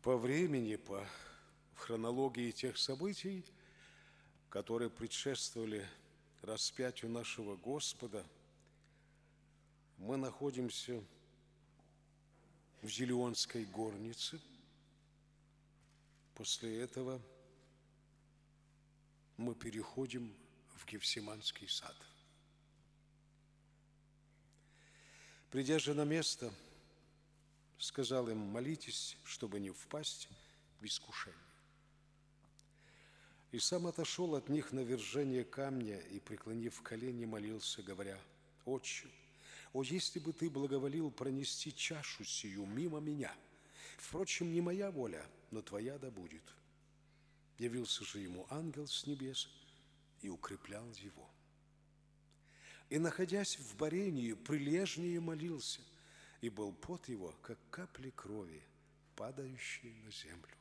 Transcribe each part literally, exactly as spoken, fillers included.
По времени, по хронологии тех событий, которые предшествовали распятию нашего Господа, мы находимся в Зелионской горнице. После этого мы переходим в Гефсиманский сад. Придя же на место, сказал им: молитесь, чтобы не впасть в искушение. И сам отошел от них на вержение камня и, преклонив колени, молился, говоря: Отче, о, если бы ты благоволил пронести чашу сию мимо меня! Впрочем, не моя воля, но твоя да будет. Явился же ему ангел с небес и укреплял его. И, находясь в борении, прилежнее молился, и был пот его, как капли крови, падающие на землю.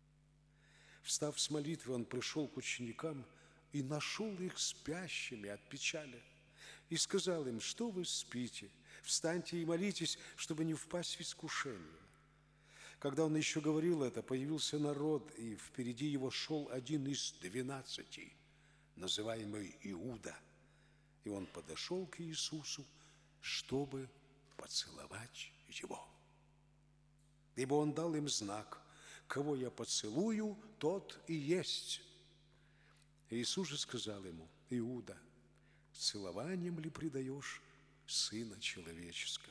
Встав с молитвы, он пришел к ученикам и нашел их спящими от печали. И сказал им: что вы спите? Встаньте и молитесь, чтобы не впасть в искушение. Когда он еще говорил это, появился народ, и впереди его шел один из двенадцати, называемый Иуда. И он подошел к Иисусу, чтобы поцеловать его. Ибо он дал им знак: кого я поцелую, тот и есть. Иисус же сказал ему: Иуда, целованием ли предаешь Сына Человеческого?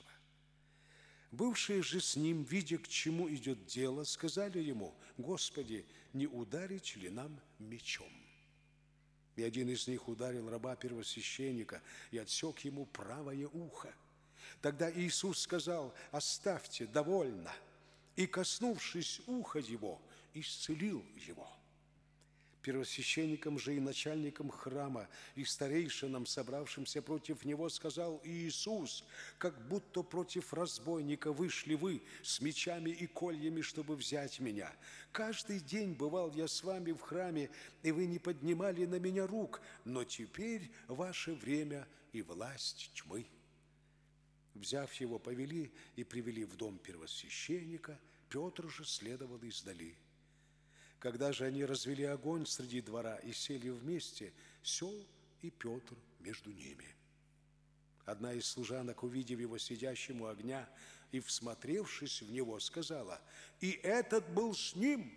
Бывшие же с ним, видя, к чему идет дело, сказали ему: Господи, не ударить ли нам мечом? И один из них ударил раба первосвященника и отсек ему правое ухо. Тогда Иисус сказал: оставьте, довольно. И, коснувшись уха его, исцелил его. Первосвященникам же и начальникам храма, и старейшинам, собравшимся против него, сказал Иисус: как будто против разбойника вышли вы с мечами и кольями, чтобы взять меня. Каждый день бывал я с вами в храме, и вы не поднимали на меня рук, но теперь ваше время и власть тьмы. Взяв его, повели и привели в дом первосвященника, Петр же следовал издали. Когда же они развели огонь среди двора и сели вместе, сел и Петр между ними. Одна из служанок, увидев его сидящим у огня и всмотревшись в него, сказала: «И этот был с ним!»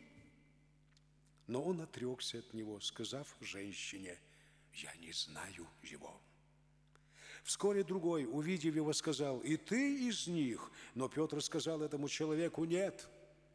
Но он отрекся от него, сказав женщине: «Я не знаю его». Вскоре другой, увидев его, сказал: «И ты из них?» Но Петр сказал этому человеку: «Нет».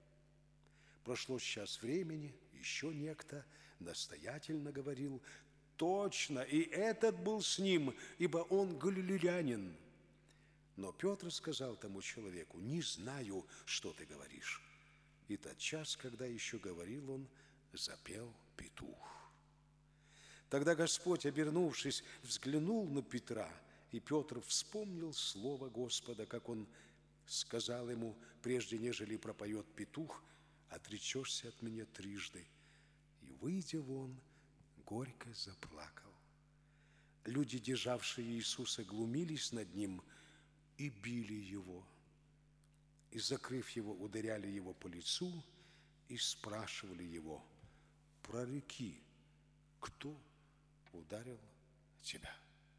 Прошло час времени, еще некто настоятельно говорил: «Точно, и этот был с ним, ибо он галилеянин». Но Петр сказал тому человеку: «Не знаю, что ты говоришь». И тот час, когда еще говорил он, запел петух. Тогда Господь, обернувшись, взглянул на Петра, и Петр вспомнил слово Господа, как он сказал ему: прежде нежели пропоет петух, отречешься от меня трижды. И, выйдя вон, горько заплакал. Люди, державшие Иисуса, глумились над ним и били его. И, закрыв его, ударяли его по лицу и спрашивали его: прореки, кто ударил тебя?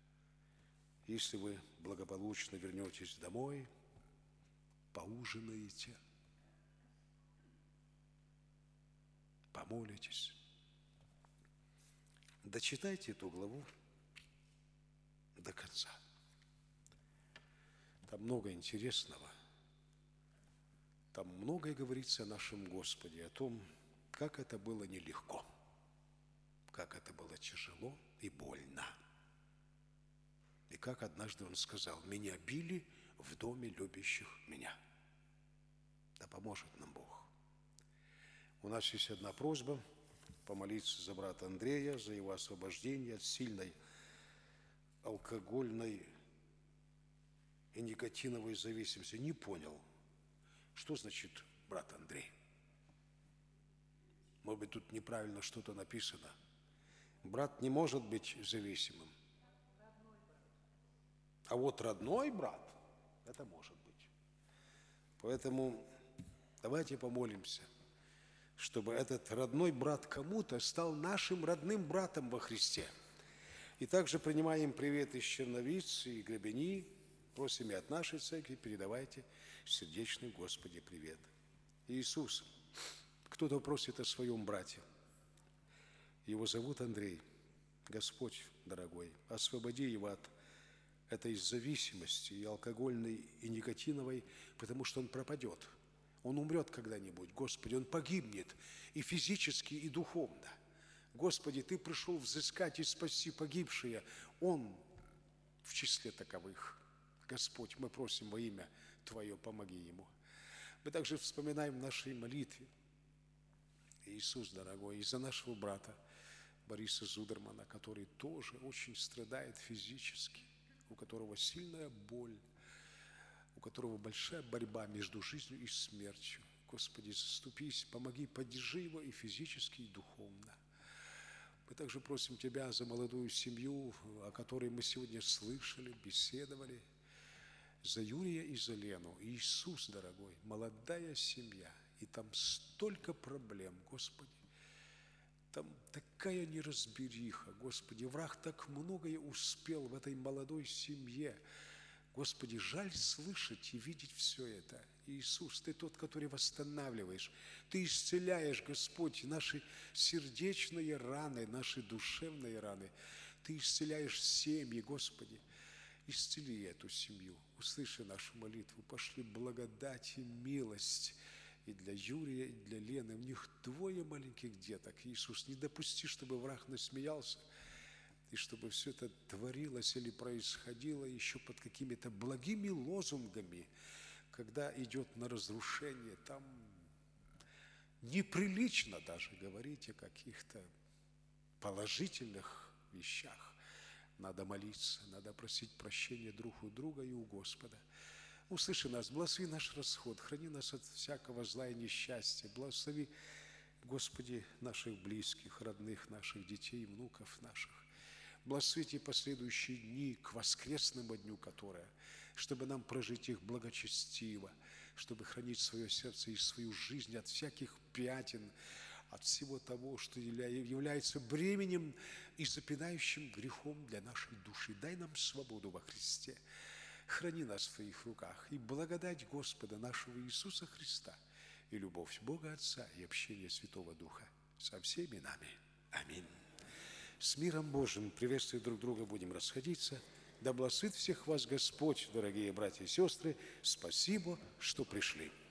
Если вы благополучно вернетесь домой, поужинаете, помолитесь. Дочитайте эту главу до конца. Там много интересного. Там многое говорится о нашем Господе, о том, как это было нелегко, как это было тяжело и больно. И как однажды Он сказал: «Меня били в доме любящих меня». Да поможет нам Бог. У нас есть одна просьба: помолиться за брата Андрея, за его освобождение от сильной алкогольной и никотиновой зависимости. Не понял, что значит брат Андрей? Может быть, тут неправильно что-то написано. Брат не может быть зависимым. А вот родной брат, это может быть. Поэтому давайте помолимся чтобы этот родной брат кому-то стал нашим родным братом во Христе. И также принимаем привет из Черновиц и Гребени. Просим и от нашей церкви, передавайте сердечный Господи привет. Иисус, кто-то просит о своем брате. Его зовут Андрей. Господь, дорогой, освободи его от этой зависимости и алкогольной, и никотиновой, потому что он пропадет. Он умрет когда-нибудь, Господи, он погибнет и физически, и духовно. Господи, Ты пришел взыскать и спасти погибшие. Он в числе таковых. Господь, мы просим во имя Твое, помоги ему. Мы также вспоминаем в нашей молитве, Иисус, дорогой, из-за нашего брата Бориса Зудермана, который тоже очень страдает физически, у которого сильная боль, у которого большая борьба между жизнью и смертью. Господи, заступись, помоги, поддержи его и физически, и духовно. Мы также просим Тебя за молодую семью, о которой мы сегодня слышали, беседовали, за Юрия и за Лену. Иисус, дорогой, молодая семья, и там столько проблем, Господи. Там такая неразбериха, Господи, враг так многое успел в этой молодой семье. Господи, жаль слышать и видеть все это. Иисус, Ты тот, который восстанавливаешь. Ты исцеляешь, Господь, наши сердечные раны, наши душевные раны. Ты исцеляешь семьи, Господи. Исцели эту семью. Услыши нашу молитву. Пошли благодать и милость и для Юрия, и для Лены. У них двое маленьких деток. Иисус, не допусти, чтобы враг насмеялся, и чтобы все это творилось или происходило еще под какими-то благими лозунгами, когда идет на разрушение. Там неприлично даже говорить о каких-то положительных вещах. Надо молиться, надо просить прощения друг у друга и у Господа. Услыши нас, благослови наш расход, храни нас от всякого зла и несчастья. Благослови, Господи, наших близких, родных наших, детей, внуков наших. Благословите последующие дни к воскресному дню, которое, чтобы нам прожить их благочестиво, чтобы хранить свое сердце и свою жизнь от всяких пятен, от всего того, что является бременем и запинающим грехом для нашей души. Дай нам свободу во Христе. Храни нас в Твоих руках. И благодать Господа нашего Иисуса Христа, и любовь Бога Отца, и общение Святого Духа со всеми нами. Аминь. С миром Божьим, приветствуя друг друга, будем расходиться. Да благословит всех вас Господь, дорогие братья и сестры. Спасибо, что пришли.